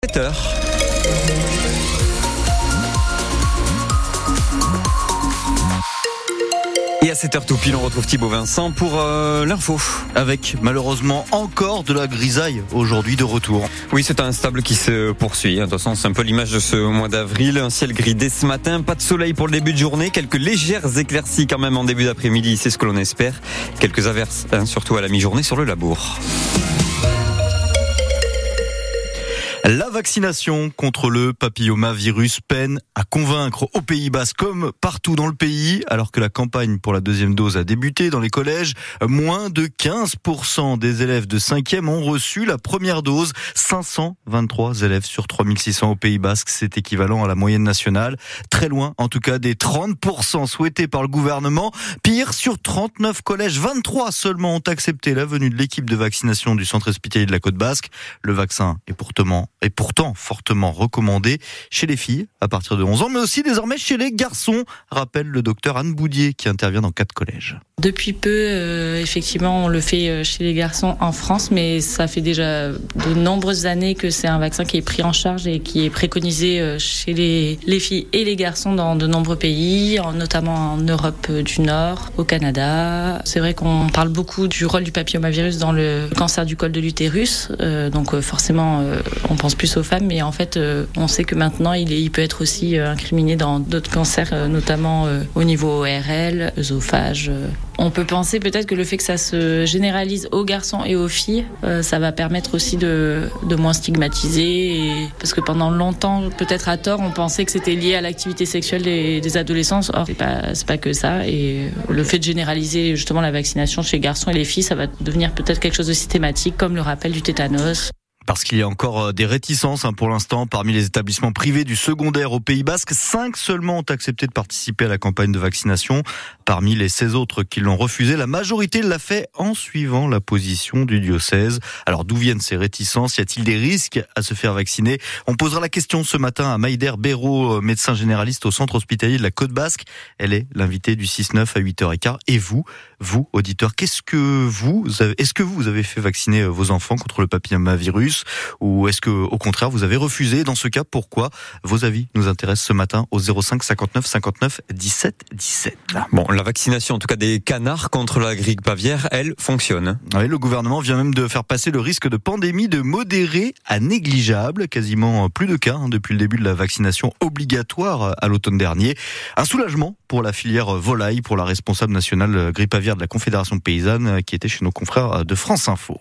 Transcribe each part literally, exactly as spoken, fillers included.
sept heures. Et à sept heures tout pile, on retrouve Thibaut Vincent pour euh, l'info. Avec malheureusement encore de la grisaille aujourd'hui de retour. Oui, c'est un instable qui se poursuit. De toute façon, c'est un peu l'image de ce mois d'avril. Un ciel gris dès ce matin, pas de soleil pour le début de journée. Quelques légères éclaircies quand même en début d'après-midi, c'est ce que l'on espère. Quelques averses, hein, surtout à la mi-journée sur le labour. La vaccination contre le papillomavirus peine à convaincre au Pays Basque comme partout dans le pays. Alors que la campagne pour la deuxième dose a débuté dans les collèges, moins de quinze pour cent des élèves de cinquième ont reçu la première dose. cinq cent vingt-trois élèves sur trois mille six cents au Pays Basque, c'est équivalent à la moyenne nationale. Très loin, en tout cas, des trente pour cent souhaités par le gouvernement. Pire, sur trente-neuf collèges, vingt-trois seulement ont accepté la venue de l'équipe de vaccination du centre hospitalier de la Côte Basque. Le vaccin est pourtant est pourtant fortement recommandé chez les filles à partir de onze ans, mais aussi désormais chez les garçons, rappelle le docteur Anne Boudier qui intervient dans quatre collèges. Depuis peu, euh, effectivement, on le fait chez les garçons en France, mais ça fait déjà de nombreuses années que c'est un vaccin qui est pris en charge et qui est préconisé chez les, les filles et les garçons dans de nombreux pays, notamment en Europe du Nord, au Canada. C'est vrai qu'on parle beaucoup du rôle du papillomavirus dans le cancer du col de l'utérus, euh, donc forcément, euh, on pense plus aux femmes, mais en fait, euh, on sait que maintenant, il, est, il peut être aussi euh, incriminé dans d'autres cancers, euh, notamment euh, au niveau O R L, œsophage. Euh. On peut penser peut-être que le fait que ça se généralise aux garçons et aux filles, euh, ça va permettre aussi de, de moins stigmatiser, et, parce que pendant longtemps, peut-être à tort, on pensait que c'était lié à l'activité sexuelle des, des adolescents. Or, c'est pas, c'est pas que ça, et le fait de généraliser justement la vaccination chez les garçons et les filles, ça va devenir peut-être quelque chose de systématique, comme le rappel du tétanos. Parce qu'il y a encore des réticences hein, pour l'instant parmi les établissements privés du secondaire au Pays Basque. Cinq seulement ont accepté de participer à la campagne de vaccination. Parmi les seize autres qui l'ont refusé, la majorité l'a fait en suivant la position du diocèse. Alors d'où viennent ces réticences ? Y a-t-il des risques à se faire vacciner ? On posera la question ce matin à Maïder Béraud, médecin généraliste au centre hospitalier de la Côte Basque. Elle est l'invitée du six neuf à huit heures quinze. Et vous, vous, auditeurs, qu'est-ce que vous avez, est-ce que vous avez fait vacciner vos enfants contre le papillomavirus ? Ou est-ce que, au contraire, vous avez refusé ? Dans ce cas, pourquoi ? Vos avis nous intéressent ce matin au zéro cinq cinquante-neuf cinquante-neuf dix-sept dix-sept. Bon, la vaccination, en tout cas des canards contre la grippe aviaire, elle fonctionne. Oui, le gouvernement vient même de faire passer le risque de pandémie de modéré à négligeable. Quasiment plus de cas hein, depuis le début de la vaccination obligatoire à l'automne dernier. Un soulagement pour la filière volaille, pour la responsable nationale grippe aviaire de la Confédération paysanne qui était chez nos confrères de France Info.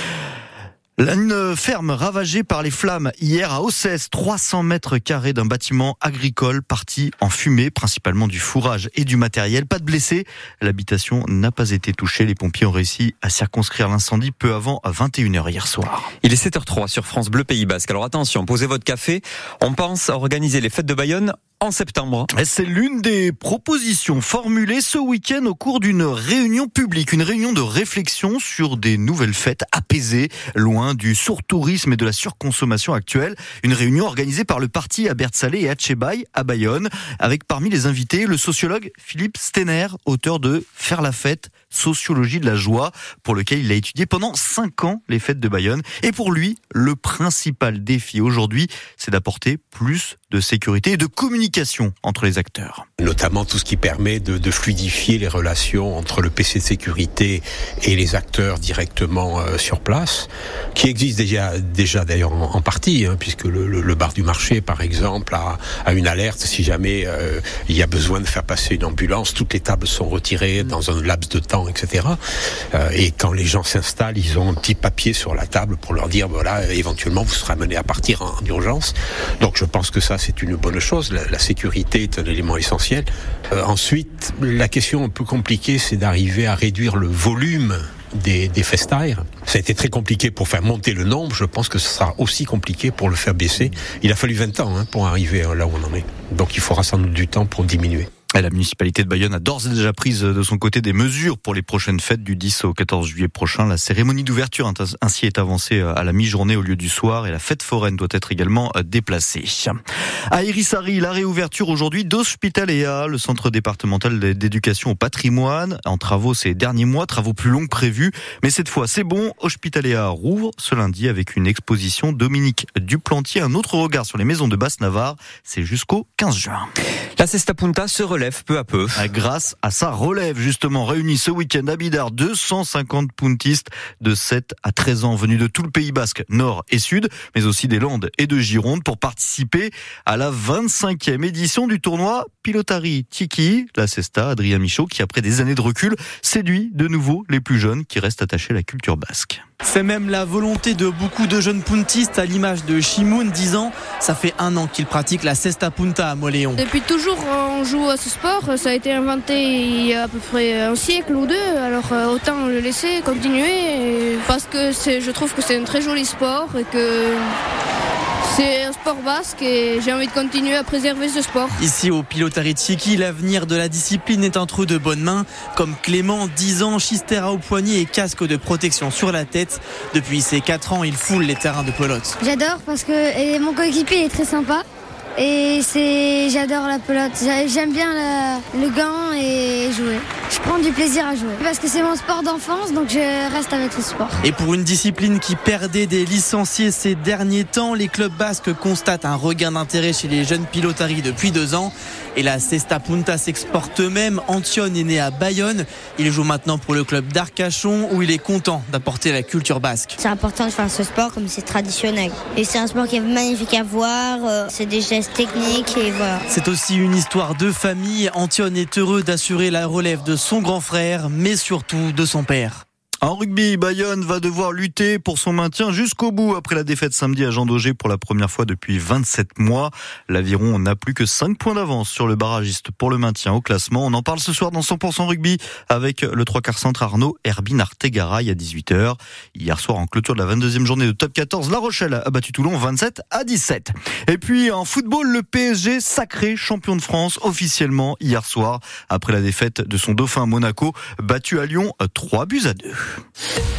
Une ferme ravagée par les flammes hier à Ossès, trois cents mètres carrés d'un bâtiment agricole parti en fumée, principalement du fourrage et du matériel. Pas de blessés, l'habitation n'a pas été touchée. Les pompiers ont réussi à circonscrire l'incendie peu avant vingt et une heures hier soir. Il est sept heures trois sur France Bleu Pays Basque. Alors attention, posez votre café. On pense à organiser les fêtes de Bayonne en septembre. C'est l'une des propositions formulées ce week-end au cours d'une réunion publique, une réunion de réflexion sur des nouvelles fêtes apaisées, loin du surtourisme et de la surconsommation actuelle. Une réunion organisée par le parti à Bertsalé et Hatchebaï à Bayonne, avec parmi les invités le sociologue Philippe Steiner, auteur de Faire la fête, sociologie de la joie, pour lequel il a étudié pendant cinq ans les fêtes de Bayonne. Et pour lui, le principal défi aujourd'hui, c'est d'apporter plus de sécurité et de communication entre les acteurs. Notamment tout ce qui permet de, de fluidifier les relations entre le P C de sécurité et les acteurs directement euh, sur place, qui existe déjà, déjà d'ailleurs en, en partie, hein, puisque le, le, le bar du marché, par exemple, a, a une alerte si jamais euh, il y a besoin de faire passer une ambulance. Toutes les tables sont retirées dans un laps de temps, et cetera. Euh, et quand les gens s'installent, ils ont un petit papier sur la table pour leur dire, voilà, éventuellement vous serez amené à partir en, en urgence. Donc je pense que ça, c'est une bonne chose. La, la sécurité est un élément essentiel. Euh, ensuite, la question un peu compliquée, c'est d'arriver à réduire le volume des, des festailles. Ça a été très compliqué pour faire monter le nombre. Je pense que ce sera aussi compliqué pour le faire baisser. Il a fallu vingt ans hein, pour arriver là où on en est. Donc il faudra sans doute du temps pour diminuer. La municipalité de Bayonne a d'ores et déjà pris de son côté des mesures pour les prochaines fêtes du dix au quatorze juillet prochain. La cérémonie d'ouverture ainsi est avancée à la mi-journée au lieu du soir et la fête foraine doit être également déplacée. À Hérisary, la réouverture aujourd'hui d'Hospitaléa, le centre départemental d'éducation au patrimoine, en travaux ces derniers mois, travaux plus longs que prévus. Mais cette fois, c'est bon, Hospitaléa rouvre ce lundi avec une exposition Dominique Duplantier, un autre regard sur les maisons de Basse-Navarre. C'est jusqu'au quinze juin. La Cesta Punta se relève peu à peu. Grâce à sa relève, justement, réunis ce week-end à Bidart, deux cent cinquante puntistes de sept à treize ans venus de tout le Pays Basque, nord et sud, mais aussi des Landes et de Gironde pour participer à la vingt-cinquième édition du tournoi Pilotari Tiki. La Cesta, Adrien Michaud, qui après des années de recul, séduit de nouveau les plus jeunes qui restent attachés à la culture basque. C'est même la volonté de beaucoup de jeunes puntistes, à l'image de Shimoun, dix ans. Ça fait un an qu'il pratique la Cesta Punta à Moléon. Depuis toujours, on joue à ce sport. Ça a été inventé il y a à peu près un siècle ou deux. Alors autant le laisser continuer. Parce que c'est, je trouve que c'est un très joli sport et que c'est un sport basque et j'ai envie de continuer à préserver ce sport. Ici au Pilotari Tiki, l'avenir de la discipline est entre de bonnes mains. Comme Clément, dix ans, chistera au poignet et casque de protection sur la tête. Depuis ses quatre ans, il foule les terrains de pelote. J'adore parce que et mon coéquipier est très sympa. Et c'est, j'adore la pelote, j'aime bien la, le gant et jouer. Je prends du plaisir à jouer parce que c'est mon sport d'enfance, donc je reste avec ce sport. Et pour une discipline qui perdait des licenciés ces derniers temps, les clubs basques constatent un regain d'intérêt chez les jeunes pilotari depuis deux ans. Et la Cesta Punta s'exporte eux-mêmes. Antion est né à Bayonne. Il joue maintenant pour le club d'Arcachon où il est content d'apporter la culture basque. C'est important de faire ce sport comme c'est traditionnel. Et c'est un sport qui est magnifique à voir. C'est des gestes techniques et voilà. C'est aussi une histoire de famille. Antion est heureux d'assurer la relève de son grand frère, mais surtout de son père. En rugby, Bayonne va devoir lutter pour son maintien jusqu'au bout après la défaite samedi à Jean Daugé pour la première fois depuis vingt-sept mois. L'Aviron n'a plus que cinq points d'avance sur le barragiste pour le maintien au classement. On en parle ce soir dans cent pour cent rugby avec le trois quarts centre Arnaud Herbin-Artegaray à dix-huit heures. Hier soir, en clôture de la vingt-deuxième journée de top quatorze, La Rochelle a battu Toulon vingt-sept à dix-sept. Et puis en football, le P S G sacré champion de France officiellement hier soir après la défaite de son dauphin Monaco battu à Lyon trois buts à deux.